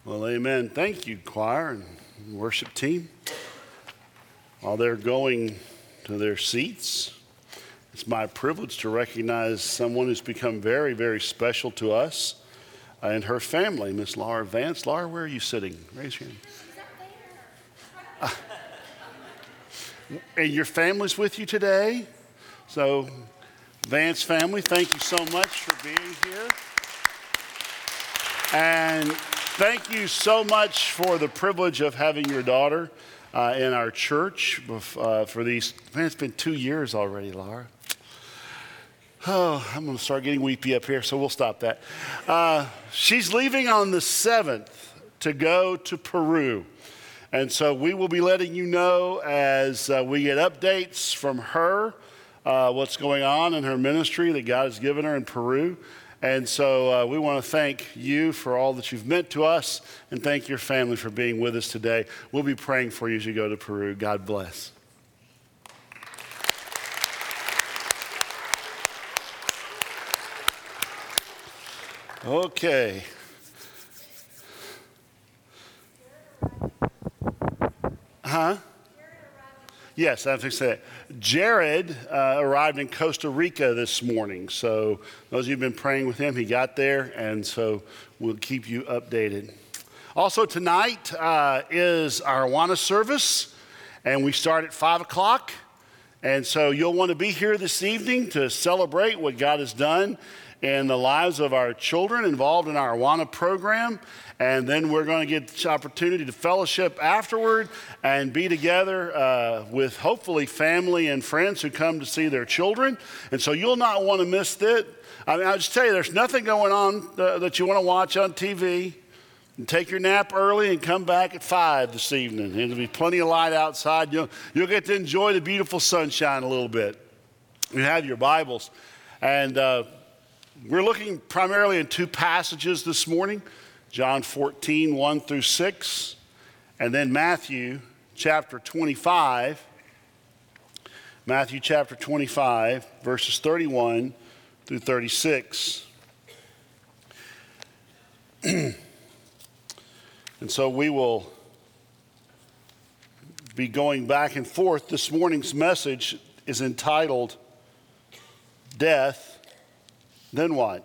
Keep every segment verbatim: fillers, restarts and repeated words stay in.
Well, amen. Thank you, choir and worship team. While they're going to their seats, it's my privilege to recognize someone who's become very, very special to us and her family, Miss Laura Vance. Laura, where are you sitting? Raise your hand. Uh, and your family's with you today. So, Vance family, thank you so much for being here. And thank you so much for the privilege of having your daughter uh, in our church uh, for these, man, it's been two years already, Laura. Oh, I'm going to start getting weepy up here, so we'll stop that. Uh, she's leaving on the seventh to go to Peru. And so we will be letting you know as uh, we get updates from her, uh, what's going on in her ministry that God has given her in Peru. And so uh, we want to thank you for all that you've meant to us and thank your family for being with us today. We'll be praying for you as you go to Peru. God bless. Okay. Huh? Yes, I have to say that. Jared uh, arrived in Costa Rica this morning. So those of you who've been praying with him, he got there, and so we'll keep you updated. Also tonight uh, is our Awana service, and we start at five o'clock. And so you'll want to be here this evening to celebrate what God has done in the lives of our children involved in our Awana program. And then we're going to get the opportunity to fellowship afterward and be together uh, with hopefully family and friends who come to see their children. And so you'll not want to miss it. I mean, I'll just tell you, there's nothing going on uh, that you want to watch on T V. And take your nap early and come back at five this evening. And there'll be plenty of light outside. You'll, you'll get to enjoy the beautiful sunshine a little bit. You have your Bibles. And uh, we're looking primarily in two passages this morning. John fourteen, one through six, and then Matthew chapter twenty-five, Matthew chapter twenty-five, verses thirty-one through thirty-six. And so we will be going back and forth. This morning's message is entitled, Death, Then What?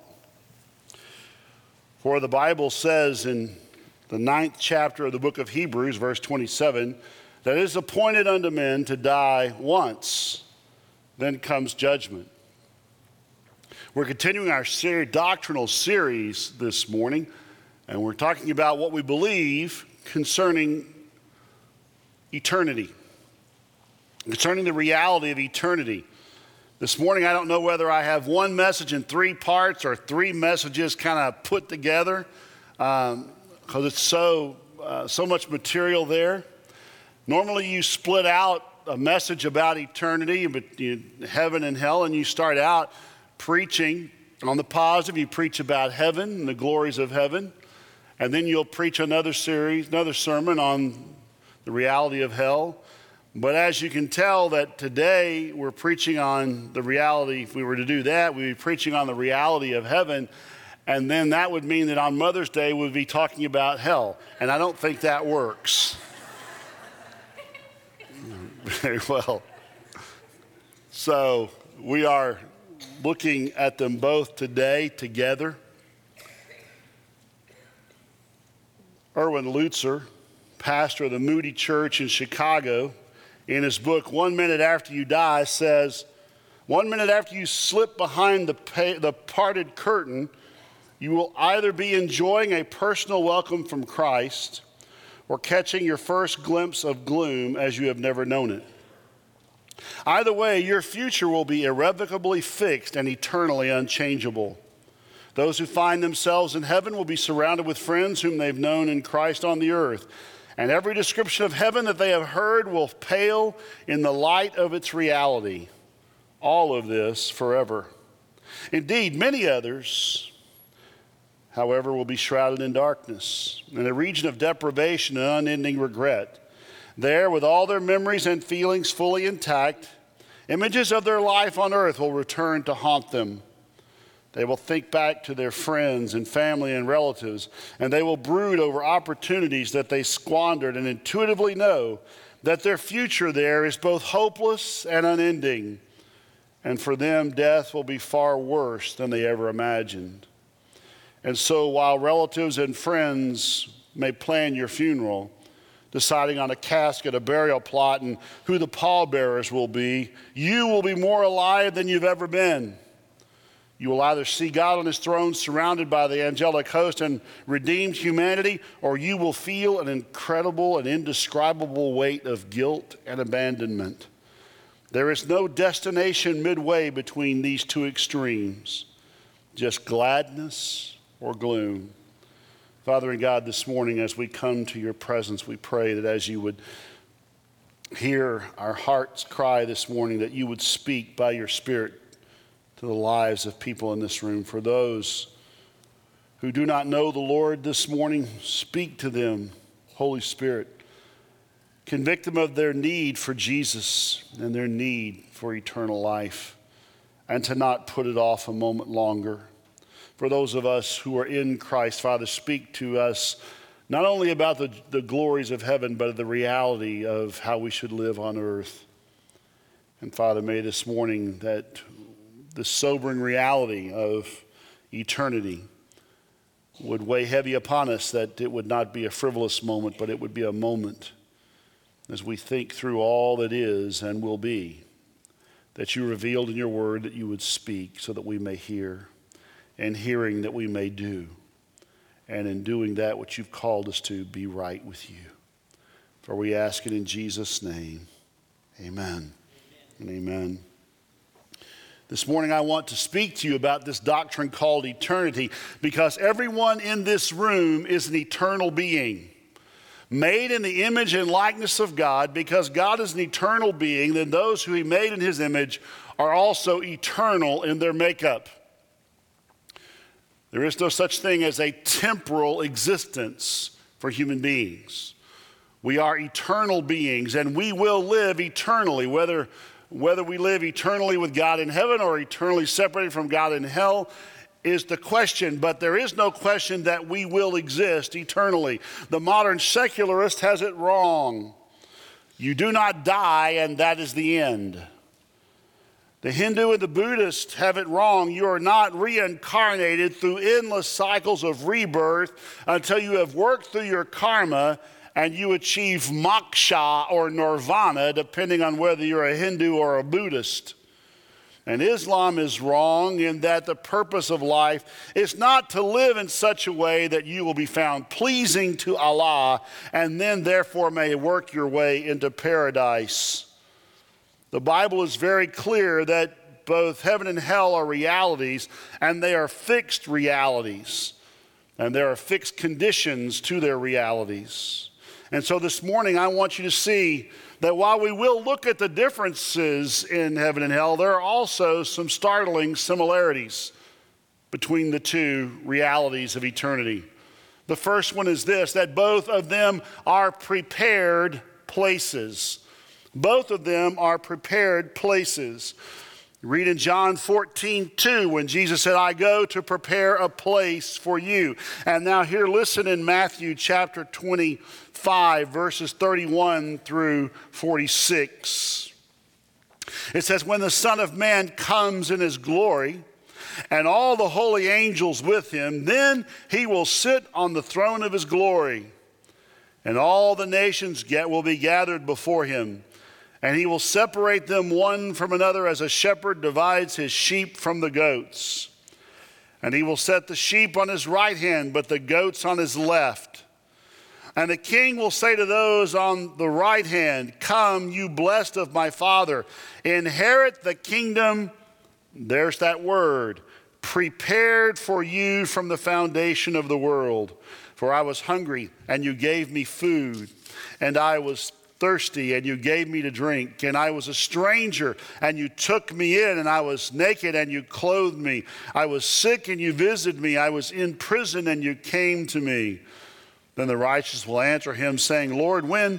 For the Bible says in the ninth chapter of the book of Hebrews, verse twenty-seven, that it is appointed unto men to die once, then comes judgment. We're continuing our ser- doctrinal series this morning, and we're talking about what we believe concerning eternity, concerning the reality of eternity. This morning, I don't know whether I have one message in three parts or three messages kind of put together because um, it's so, uh, so much material there. Normally, you split out a message about eternity, but you, heaven and hell, and you start out preaching on the positive. You preach about heaven and the glories of heaven, and then you'll preach another series, another sermon on the reality of hell. But as you can tell that today we're preaching on the reality, if we were to do that, we'd be preaching on the reality of heaven, and then that would mean that on Mother's Day we'd be talking about hell, and I don't think that works. Very well. So we are looking at them both today together. Erwin Lutzer, pastor of the Moody Church in Chicago, in his book, One Minute After You Die, says, one minute after you slip behind the, pay, the parted curtain, you will either be enjoying a personal welcome from Christ or catching your first glimpse of gloom as you have never known it. Either way, your future will be irrevocably fixed and eternally unchangeable. Those who find themselves in heaven will be surrounded with friends whom they've known in Christ on the earth. And every description of heaven that they have heard will pale in the light of its reality. All of this forever. Indeed, many others, however, will be shrouded in darkness, in a region of deprivation and unending regret. There, with all their memories and feelings fully intact, images of their life on earth will return to haunt them. They will think back to their friends and family and relatives, and they will brood over opportunities that they squandered and intuitively know that their future there is both hopeless and unending. And for them, death will be far worse than they ever imagined. And so while relatives and friends may plan your funeral, deciding on a casket, a burial plot, and who the pallbearers will be, you will be more alive than you've ever been. You will either see God on his throne surrounded by the angelic host and redeemed humanity, or you will feel an incredible and indescribable weight of guilt and abandonment. There is no destination midway between these two extremes, just gladness or gloom. Father and God, this morning as we come to your presence, we pray that as you would hear our hearts cry this morning, that you would speak by your Spirit to the lives of people in this room. For those who do not know the Lord this morning, speak to them, Holy Spirit. Convict them of their need for Jesus and their need for eternal life, and to not put it off a moment longer. For those of us who are in Christ, Father, speak to us not only about the, the glories of heaven, but the reality of how we should live on earth. And Father, may this morning that the sobering reality of eternity would weigh heavy upon us, that it would not be a frivolous moment, but it would be a moment as we think through all that is and will be, that you revealed in your word that you would speak so that we may hear, and hearing that we may do, and in doing that which you've called us to, be right with you. For we ask it in Jesus' name. Amen, amen. And amen. This morning I want to speak to you about this doctrine called eternity, because everyone in this room is an eternal being, made in the image and likeness of God. Because God is an eternal being, then those who he made in his image are also eternal in their makeup. There is no such thing as a temporal existence for human beings. We are eternal beings, and we will live eternally, whether, whether we live eternally with God in heaven or eternally separated from God in hell is the question. But there is no question that we will exist eternally. The modern secularist has it wrong. You do not die, and that is the end. The Hindu and the Buddhist have it wrong. You are not reincarnated through endless cycles of rebirth until you have worked through your karma and you achieve moksha or nirvana, depending on whether you're a Hindu or a Buddhist. And Islam is wrong in that the purpose of life is not to live in such a way that you will be found pleasing to Allah and then therefore may work your way into paradise. The Bible is very clear that both heaven and hell are realities, and they are fixed realities, and there are fixed conditions to their realities. And so this morning I want you to see that while we will look at the differences in heaven and hell, there are also some startling similarities between the two realities of eternity. The first one is this, that both of them are prepared places. Both of them are prepared places. Read in John fourteen two when Jesus said, I go to prepare a place for you. And now here, listen in Matthew chapter twenty-five, verses thirty-one through forty-six. It says, when the Son of Man comes in his glory, and all the holy angels with him, then he will sit on the throne of his glory. And all the nations get, will be gathered before him. And he will separate them one from another as a shepherd divides his sheep from the goats. And he will set the sheep on his right hand, but the goats on his left. And the king will say to those on the right hand, come, you blessed of my Father, inherit the kingdom, there's that word, prepared for you from the foundation of the world. For I was hungry, and you gave me food, and I was thirsty, and you gave me to drink, and I was a stranger, and you took me in, and I was naked, and you clothed me. I was sick, and you visited me. I was in prison, and you came to me. Then the righteous will answer him, saying, Lord, when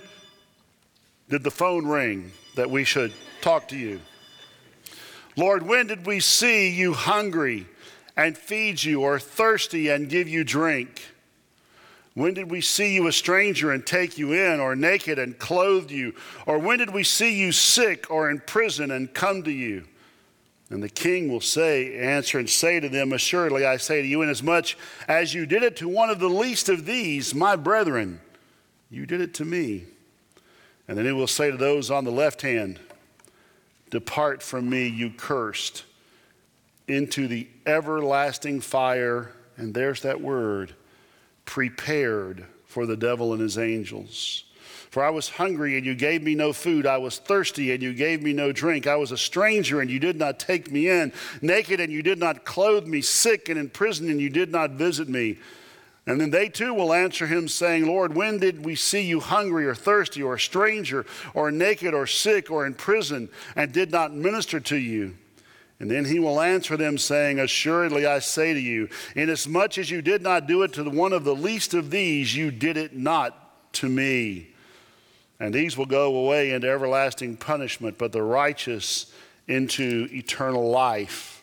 did the phone ring that we should talk to you? Lord, when did we see you hungry and feed you, or thirsty and give you drink? When did we see you a stranger and take you in, or naked and clothe you? Or when did we see you sick or in prison and come to you?' And the king will say, answer and say to them, 'Assuredly I say to you, inasmuch as you did it to one of the least of these, my brethren, you did it to me.' And then he will say to those on the left hand, 'Depart from me, you cursed, into the everlasting fire,'" and there's that word, "prepared for the devil and his angels. For I was hungry, and you gave me no food. I was thirsty, and you gave me no drink. I was a stranger, and you did not take me in. Naked, and you did not clothe me. Sick and in prison, and you did not visit me.' And then they too will answer him, saying, 'Lord, when did we see you hungry or thirsty or a stranger or naked or sick or in prison and did not minister to you?' And then he will answer them, saying, 'Assuredly I say to you, inasmuch as you did not do it to one of the least of these, you did it not to me.' And these will go away into everlasting punishment, but the righteous into eternal life."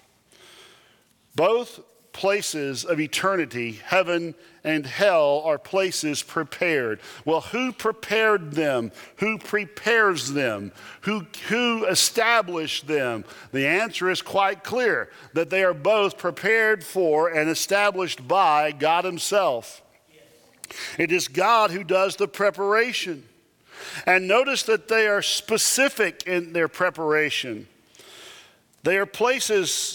Both places of eternity, heaven and hell, are places prepared. Well, who prepared them? Who prepares them? Who, who established them? The answer is quite clear, that they are both prepared for and established by God himself. It is God who does the preparation. And notice that they are specific in their preparation. They are places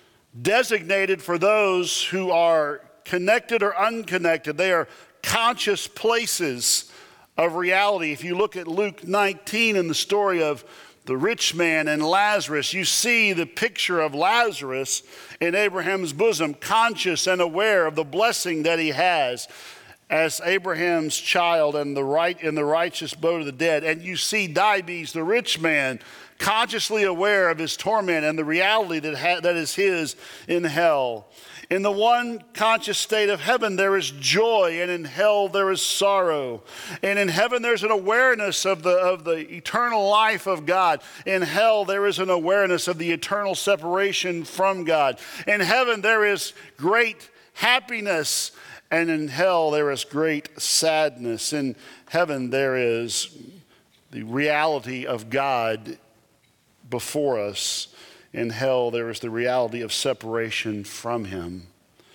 designated for those who are connected or unconnected. They are conscious places of reality. If you look at Luke nineteen and the story of the rich man and Lazarus, you see the picture of Lazarus in Abraham's bosom, conscious and aware of the blessing that he has as Abraham's child and the right in the righteous abode of the dead. And you see Dives, the rich man, consciously aware of his torment and the reality that, ha- that is his in hell. In the one conscious state of heaven, there is joy, and in hell, there is sorrow. And in heaven, there's an awareness of the, of the eternal life of God. In hell, there is an awareness of the eternal separation from God. In heaven, there is great happiness, and in hell, there is great sadness. In heaven, there is the reality of God before us. In hell, there is the reality of separation from him.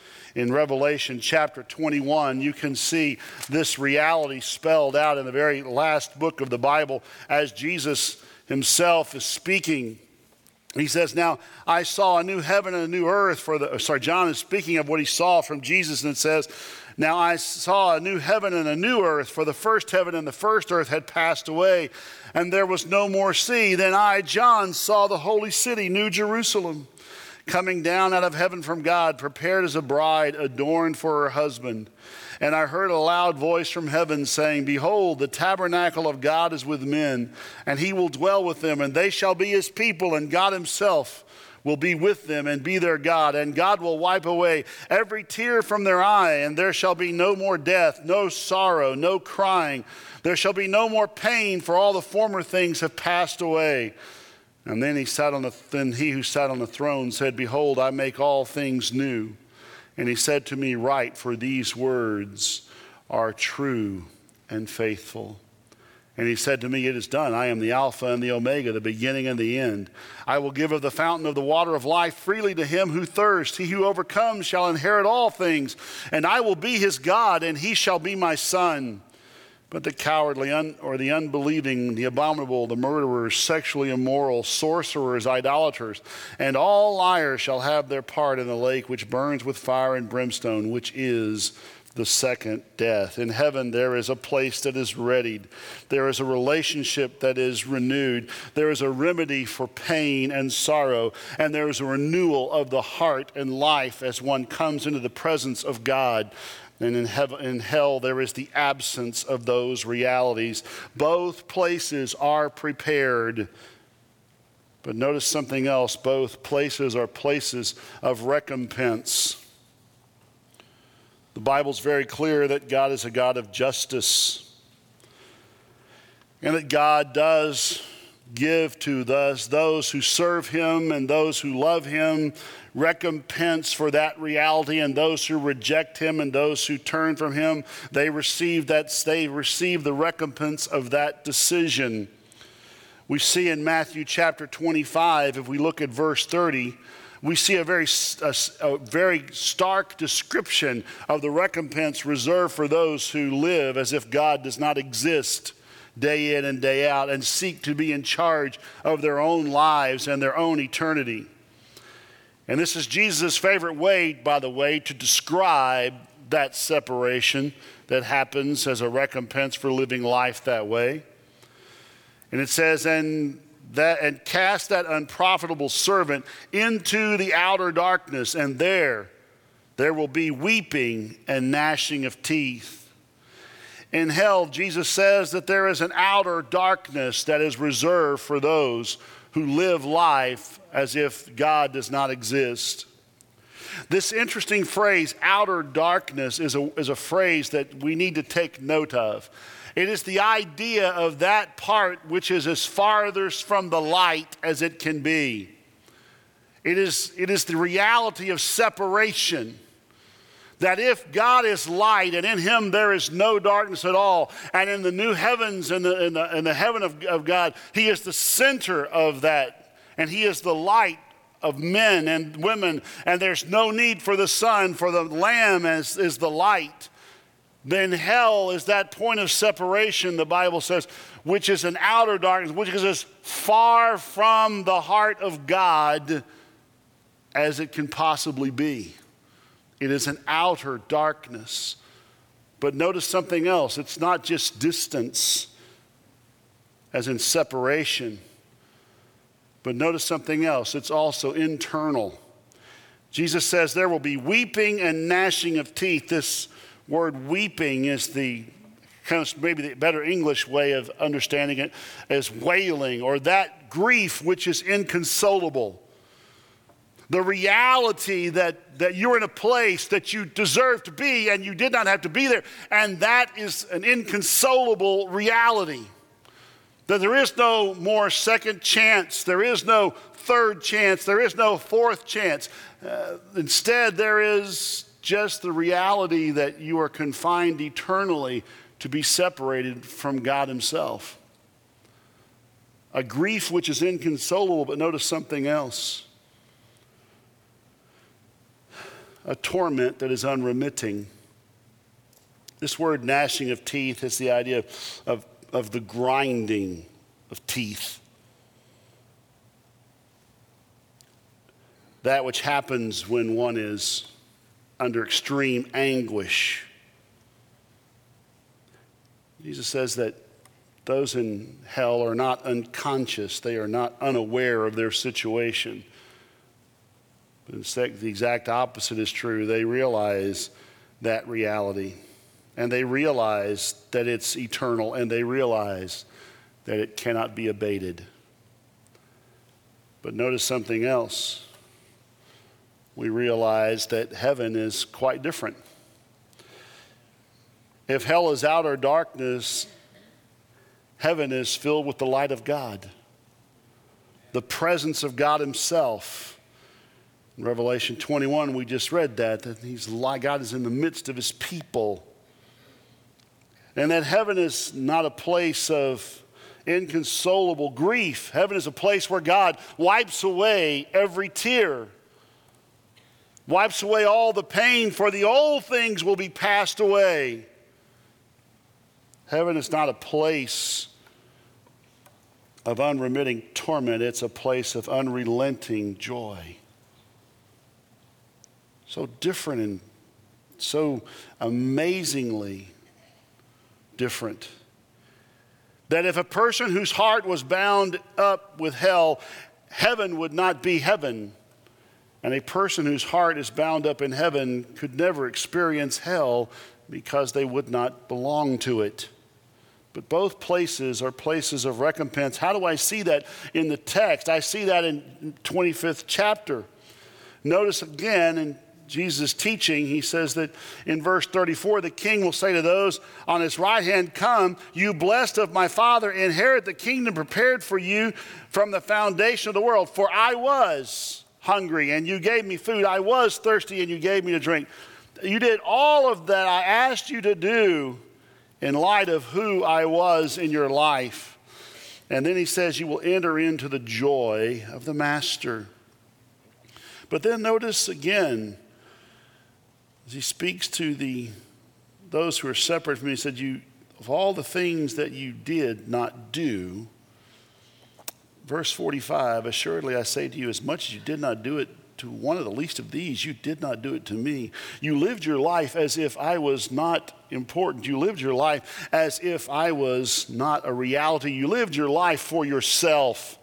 In Revelation chapter twenty-one, you can see this reality spelled out in the very last book of the Bible as Jesus himself is speaking. He says, "Now I saw a new heaven and a new earth for the," sorry, John is speaking of what he saw from Jesus, and it says, "Now I saw a new heaven and a new earth, for the first heaven and the first earth had passed away, and there was no more sea. Then I, John, saw the holy city, New Jerusalem, coming down out of heaven from God, prepared as a bride adorned for her husband. And I heard a loud voice from heaven saying, 'Behold, the tabernacle of God is with men, and he will dwell with them, and they shall be his people, and God himself will be with them and be their God. And God will wipe away every tear from their eye, and there shall be no more death, no sorrow, no crying. There shall be no more pain, for all the former things have passed away.' And then he sat on the then he who sat on the throne said, 'Behold, I make all things new.' And he said to me, 'Write, for these words are true and faithful.' And he said to me, 'It is done. I am the Alpha and the Omega, the beginning and the end. I will give of the fountain of the water of life freely to him who thirsts. He who overcomes shall inherit all things, and I will be his God, and he shall be my son. But the cowardly un- or the unbelieving, the abominable, the murderers, sexually immoral, sorcerers, idolaters, and all liars shall have their part in the lake which burns with fire and brimstone, which is the second death.' In heaven, there is a place that is readied. There is a relationship that is renewed. There is a remedy for pain and sorrow. And there is a renewal of the heart and life as one comes into the presence of God. And in heaven, in hell, there is the absence of those realities. Both places are prepared. But notice something else. Both places are places of recompense. The Bible's very clear that God is a God of justice, and that God does give to those, those who serve him and those who love him recompense for that reality, and those who reject him and those who turn from him, they receive that, they receive the recompense of that decision. We see in Matthew chapter twenty-five, if we look at verse thirty, we see a very, a, a very stark description of the recompense reserved for those who live as if God does not exist day in and day out and seek to be in charge of their own lives and their own eternity. And this is Jesus' favorite way, by the way, to describe that separation that happens as a recompense for living life that way. And it says, and that and cast that unprofitable servant into the outer darkness, and there there will be weeping and gnashing of teeth. In hell, Jesus says that there is an outer darkness that is reserved for those who live life as if God does not exist. This interesting phrase, outer darkness, is a, is a phrase that we need to take note of. It is the idea of that part which is as farthest from the light as it can be. It is, it is the reality of separation. That if God is light and in him there is no darkness at all, and in the new heavens and the, in the, in the heaven of, of God, he is the center of that, and he is the light of men and women, and there's no need for the sun, for the Lamb is, is the light. Then hell is that point of separation, the Bible says, which is an outer darkness, which is as far from the heart of God as it can possibly be. It is an outer darkness. But notice something else. It's not just distance, as in separation. But notice something else. It's also internal. Jesus says there will be weeping and gnashing of teeth. This word weeping is the kind of maybe the better English way of understanding it as wailing, or that grief which is inconsolable. The reality that, that you're in a place that you deserve to be and you did not have to be there. And that is an inconsolable reality. That there is no more second chance. There is no third chance. There is no fourth chance. Uh, instead, there is just the reality that you are confined eternally to be separated from God himself. A grief which is inconsolable, but notice something else. A torment that is unremitting. This word gnashing of teeth is the idea of, of, of the grinding of teeth. That which happens when one is under extreme anguish. Jesus says that those in hell are not unconscious. They are not unaware of their situation. But instead, the exact opposite is true. They realize that reality. And they realize that it's eternal. And they realize that it cannot be abated. But notice something else. We realize that heaven is quite different. If hell is outer darkness, heaven is filled with the light of God. The presence of God himself. In Revelation twenty-one, we just read that, that he's, God is in the midst of his people. And that heaven is not a place of inconsolable grief. Heaven is a place where God wipes away every tear, wipes away all the pain, for the old things will be passed away. Heaven is not a place of unremitting torment. It's a place of unrelenting joy. So different and so amazingly different. That if a person whose heart was bound up with hell, heaven would not be heaven. And a person whose heart is bound up in heaven could never experience hell because they would not belong to it. But both places are places of recompense. How do I see that in the text? I see that in twenty-fifth chapter. Notice again in Jesus' teaching, he says that in verse thirty-four, the king will say to those on his right hand, "Come, you blessed of my Father, inherit the kingdom prepared for you from the foundation of the world. For I was hungry, and you gave me food. I was thirsty, and you gave me to drink. You did all of that I asked you to do in light of who I was in your life." And then he says, "You will enter into the joy of the master." But then notice again, as he speaks to the those who are separate from me, he said, "You of all the things that you did not do," verse forty-five, "Assuredly I say to you, as much as you did not do it to one of the least of these, you did not do it to me. You lived your life as if I was not important. You lived your life as if I was not a reality. You lived your life for yourself.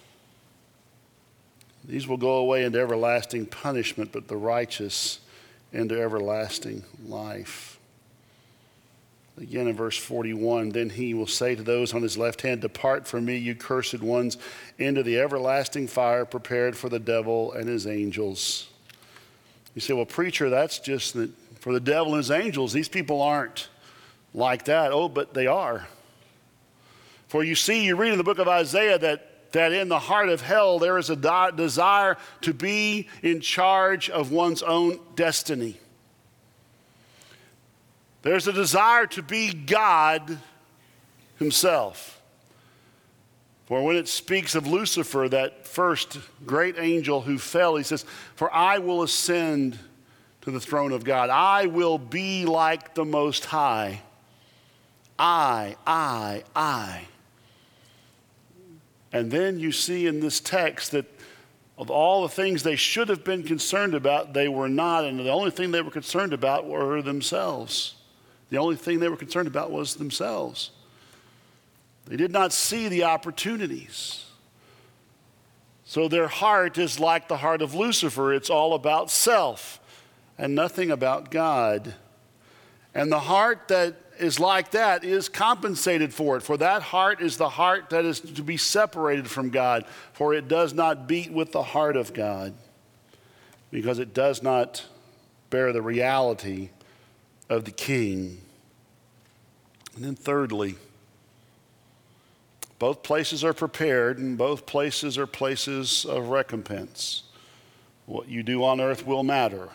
These will go away into everlasting punishment, but the righteous into everlasting life." Again in verse forty-one, "Then he will say to those on his left hand, 'Depart from me, you cursed ones, into the everlasting fire prepared for the devil and his angels.'" You say, "Well, preacher, that's just the, for the devil and his angels. These people aren't like that." Oh, but they are. For you see, you read in the book of Isaiah that, that in the heart of hell there is a di- desire to be in charge of one's own destiny. There's a desire to be God himself. For when it speaks of Lucifer, that first great angel who fell, he says, "For I will ascend to the throne of God. I will be like the Most High. I, I, I." And then you see in this text that of all the things they should have been concerned about, they were not. And the only thing they were concerned about were themselves. The only thing they were concerned about was themselves. They did not see the opportunities. So their heart is like the heart of Lucifer. It's all about self and nothing about God. And the heart that is like that is compensated for it. For that heart is the heart that is to be separated from God. For it does not beat with the heart of God, because it does not bear the reality of the king. And then thirdly, both places are prepared, and both places are places of recompense. What you do on earth will matter.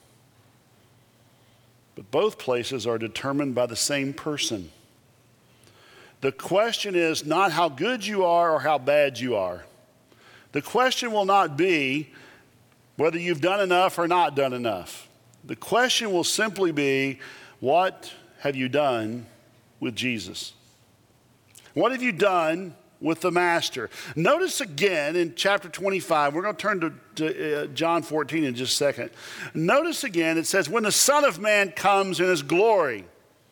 But both places are determined by the same person. The question is not how good you are or how bad you are. The question will not be whether you've done enough or not done enough. The question will simply be, what have you done with Jesus? What have you done with the Master? Notice again in chapter twenty-five, we're going to turn to, to uh, John fourteen in just a second. Notice again, it says, "When the Son of Man comes in his glory,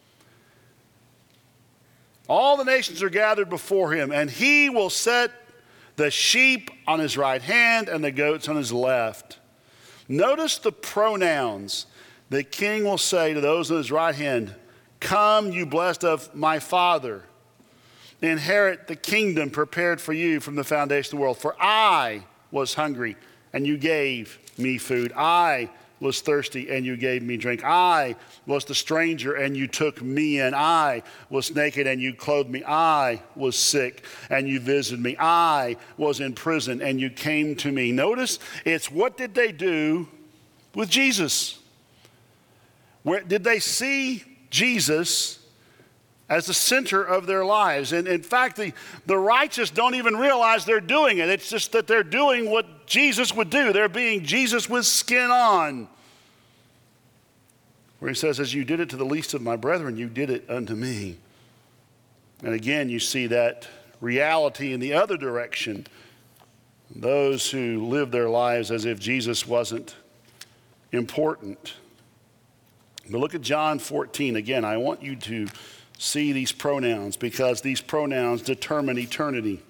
all the nations are gathered before him, and he will set the sheep on his right hand and the goats on his left." Notice the pronouns. The king will say to those on his right hand, "Come, you blessed of my Father, inherit the kingdom prepared for you from the foundation of the world. For I was hungry, and you gave me food. I was thirsty, and you gave me drink. I was the stranger, and you took me in. I was naked, and you clothed me. I was sick, and you visited me. I was in prison, and you came to me." Notice, it's what did they do with Jesus? Where did they see Jesus as the center of their lives? And in fact, the, the righteous don't even realize they're doing it. It's just that they're doing what Jesus would do. They're being Jesus with skin on. Where he says, "As you did it to the least of my brethren, you did it unto me." And again, you see that reality in the other direction. Those who live their lives as if Jesus wasn't important. But look at John fourteen. Again, I want you to see these pronouns, because these pronouns determine eternity.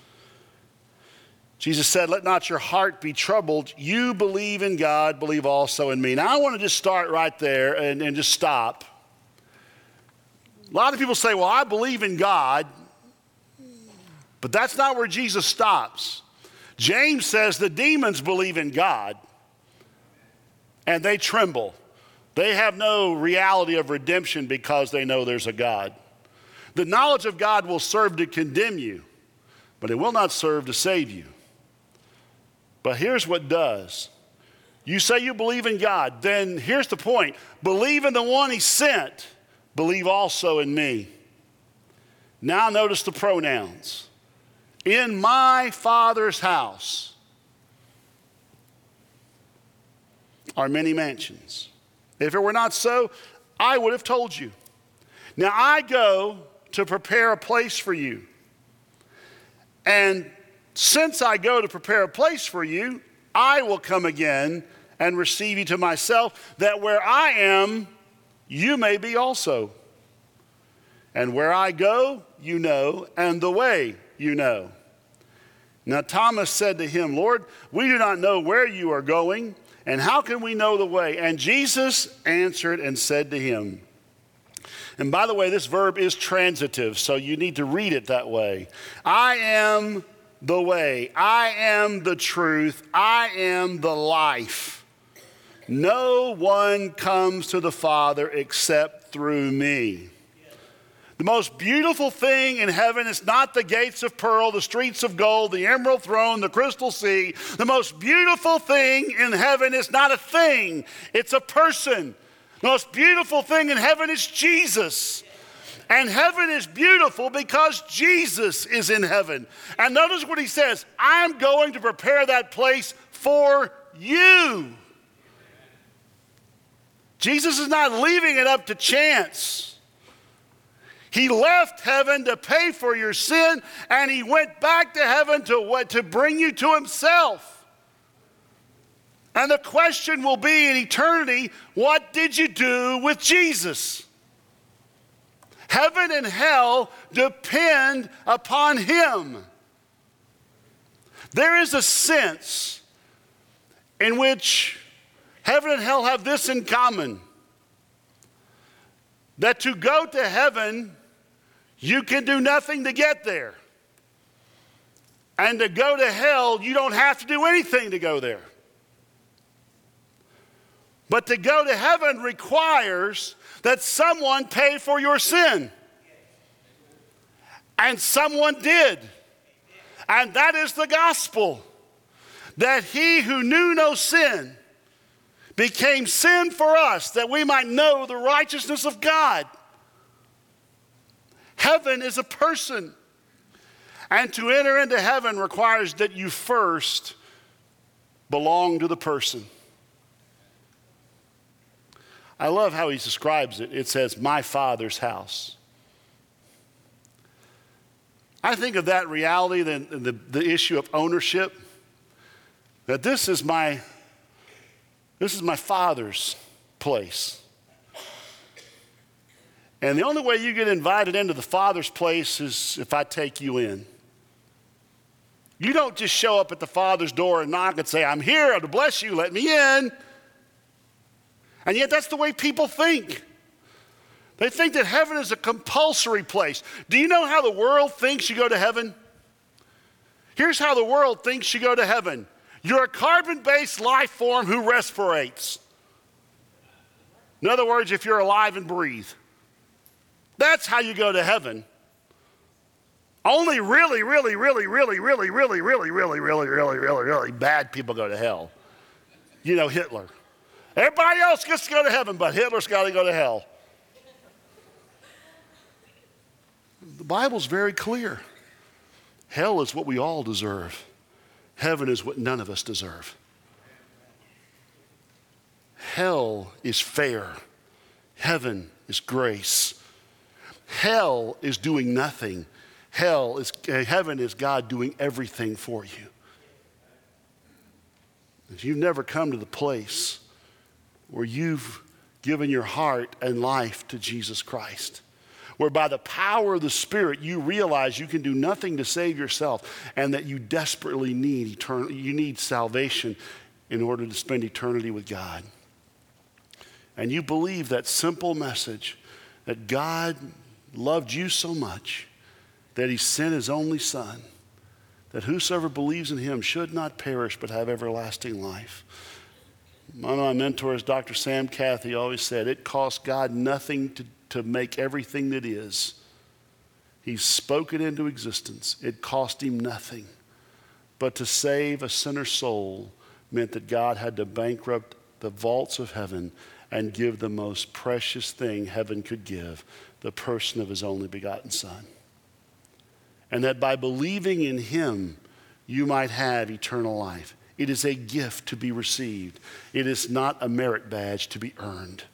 Jesus said, "Let not your heart be troubled. You believe in God, believe also in me." Now, I want to just start right there and, and just stop. A lot of people say, "Well, I believe in God," but that's not where Jesus stops. James says the demons believe in God. and they tremble. They have no reality of redemption because they know there's a God. The knowledge of God will serve to condemn you, but it will not serve to save you. But here's what does. You say you believe in God, then here's the point. Believe in the one he sent. Believe also in me. Now notice the pronouns. In my Father's house are many mansions. If it were not so, I would have told you. Now I go to prepare a place for you. And since I go to prepare a place for you, I will come again and receive you to myself, that where I am, you may be also. And where I go, you know, and the way you know. Now Thomas said to him, Lord, we do not know where you are going, and how can we know the way? And Jesus answered and said to him, and by the way, this verb is transitive, so you need to read it that way. I am the way, I am the truth, I am the life. No one comes to the Father except through me. The most beautiful thing in heaven is not the gates of pearl, the streets of gold, the emerald throne, the crystal sea. The most beautiful thing in heaven is not a thing, it's a person. The most beautiful thing in heaven is Jesus. And heaven is beautiful because Jesus is in heaven. And notice what he says, I'm going to prepare that place for you. Jesus is not leaving it up to chance. He left heaven to pay for your sin, and he went back to heaven to what? To bring you to himself. And the question will be in eternity, what did you do with Jesus? Heaven and hell depend upon him. There is a sense in which heaven and hell have this in common, that to go to heaven, you can do nothing to get there. And to go to hell, you don't have to do anything to go there. But to go to heaven requires that someone pay for your sin. And someone did. And that is the gospel. That he who knew no sin became sin for us, that we might know the righteousness of God. Heaven is a person. And to enter into heaven requires that you first belong to the person. I love how he describes it. It says, my Father's house. I think of that reality, the, the, the issue of ownership, that this is my, this is my Father's place. And the only way you get invited into the Father's place is if I take you in. You don't just show up at the Father's door and knock and say, I'm here to bless you, let me in. And yet that's the way people think. They think that heaven is a compulsory place. Do you know how the world thinks you go to heaven? Here's how the world thinks you go to heaven. You're a carbon-based life form who respirates. In other words, if you're alive and breathe. That's how you go to heaven. Only really, really, really, really, really, really, really, really, really, really, really, really bad people go to hell. You know, Hitler. Everybody else gets to go to heaven, but Hitler's got to go to hell. The Bible's very clear. Hell is what we all deserve. Heaven is what none of us deserve. Hell is fair. Heaven is grace. Hell is doing nothing. Hell is, uh, heaven is God doing everything for you. If you've never come to the place where you've given your heart and life to Jesus Christ, where by the power of the Spirit you realize you can do nothing to save yourself and that you desperately need eternal, you need salvation in order to spend eternity with God. And you believe that simple message that God loved you so much that he sent his only Son, that whosoever believes in him should not perish but have everlasting life. One of my mentors, Doctor Sam Cathy, always said, it costs God nothing to, to make everything that is. He spoke it into existence. It cost him nothing. But to save a sinner's soul meant that God had to bankrupt the vaults of heaven and give the most precious thing heaven could give, the person of his only begotten Son. And that by believing in him, you might have eternal life. It is a gift to be received. It is not a merit badge to be earned.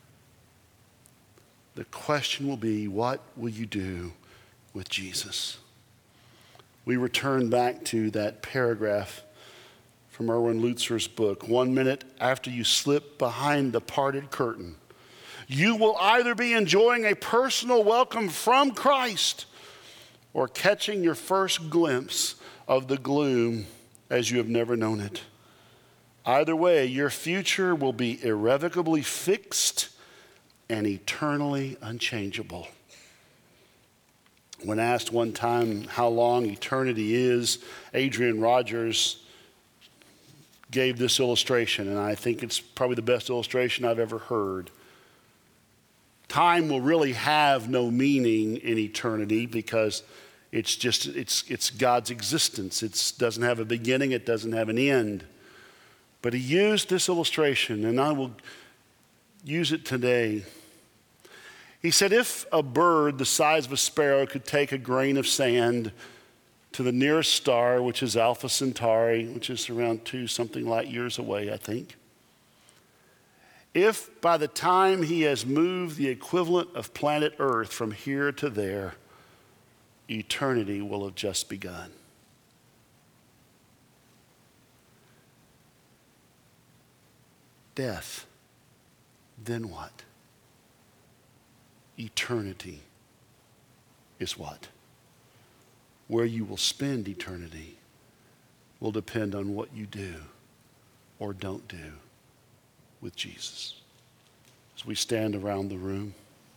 The question will be, what will you do with Jesus? We return back to that paragraph from Erwin Lutzer's book. One minute after you slip behind the parted curtain, you will either be enjoying a personal welcome from Christ or catching your first glimpse of the gloom as you have never known it. Either way, your future will be irrevocably fixed and eternally unchangeable. When asked one time how long eternity is, Adrian Rogers gave this illustration, and I think it's probably the best illustration I've ever heard. Time will really have no meaning in eternity because it's just, it's, it's God's existence. It doesn't have a beginning, it doesn't have an end. But he used this illustration, and I will use it today. He said, if a bird the size of a sparrow could take a grain of sand to the nearest star, which is Alpha Centauri, which is around two something light years away, I think. If by the time he has moved the equivalent of planet Earth from here to there, eternity will have just begun. Death, then what? Eternity is what? Where you will spend eternity will depend on what you do or don't do with Jesus. As we stand around the room,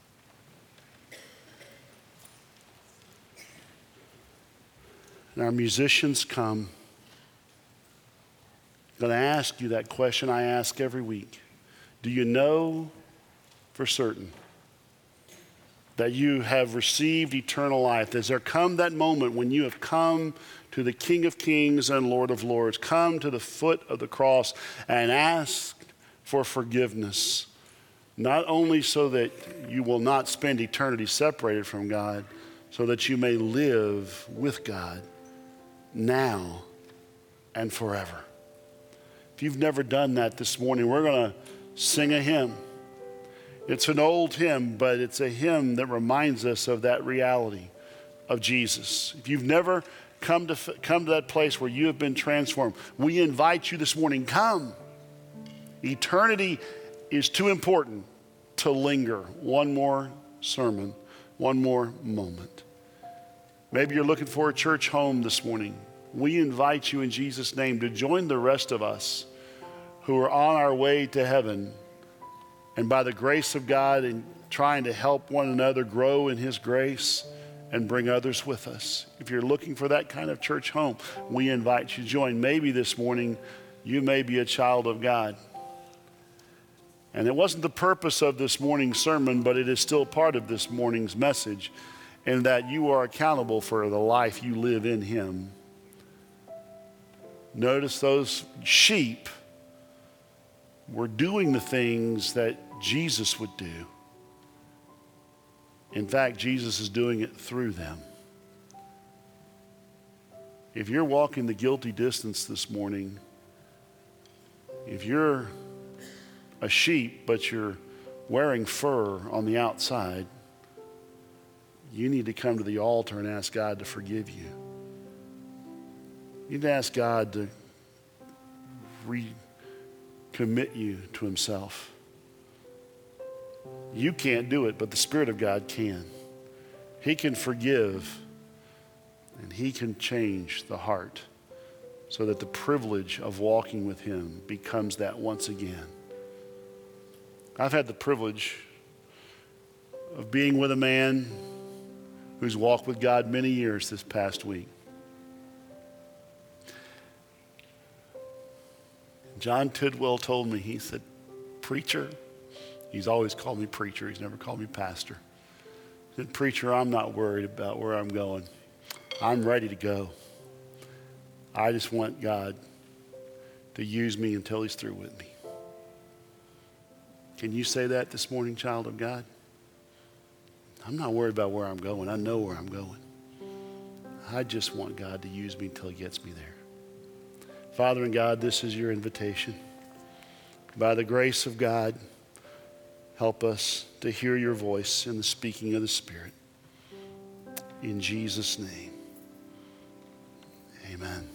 and our musicians come, I'm going to ask you that question I ask every week. Do you know for certain that you have received eternal life? Has there come that moment when you have come to the King of Kings and Lord of Lords, come to the foot of the cross and asked for forgiveness, not only so that you will not spend eternity separated from God, so that you may live with God now and forever? If you've never done that this morning, we're going to sing a hymn. It's an old hymn, but it's a hymn that reminds us of that reality of Jesus. If you've never come to come to that place where you have been transformed, we invite you this morning, come. Eternity is too important to linger one more sermon, one more moment. Maybe you're looking for a church home this morning. We invite you in Jesus' name to join the rest of us who are on our way to heaven, and by the grace of God and trying to help one another grow in his grace and bring others with us. If you're looking for that kind of church home, we invite you to join. Maybe this morning you may be a child of God. And it wasn't the purpose of this morning's sermon, but it is still part of this morning's message, in that you are accountable for the life you live in him. Notice those sheep were doing the things that Jesus would do. In fact, Jesus is doing it through them. If you're walking the guilty distance this morning, if you're a sheep but you're wearing fur on the outside, you need to come to the altar and ask God to forgive you. You need to ask God to recommit you to himself. You can't do it, but the Spirit of God can. He can forgive, and he can change the heart so that the privilege of walking with him becomes that once again. I've had the privilege of being with a man who's walked with God many years this past week. John Tidwell told me, he said, preacher, he's always called me preacher. He's never called me pastor. He said, preacher, I'm not worried about where I'm going. I'm ready to go. I just want God to use me until he's through with me. Can you say that this morning, child of God? I'm not worried about where I'm going. I know where I'm going. I just want God to use me until he gets me there. Father and God, this is your invitation. By the grace of God, help us to hear your voice in the speaking of the Spirit. In Jesus' name, amen.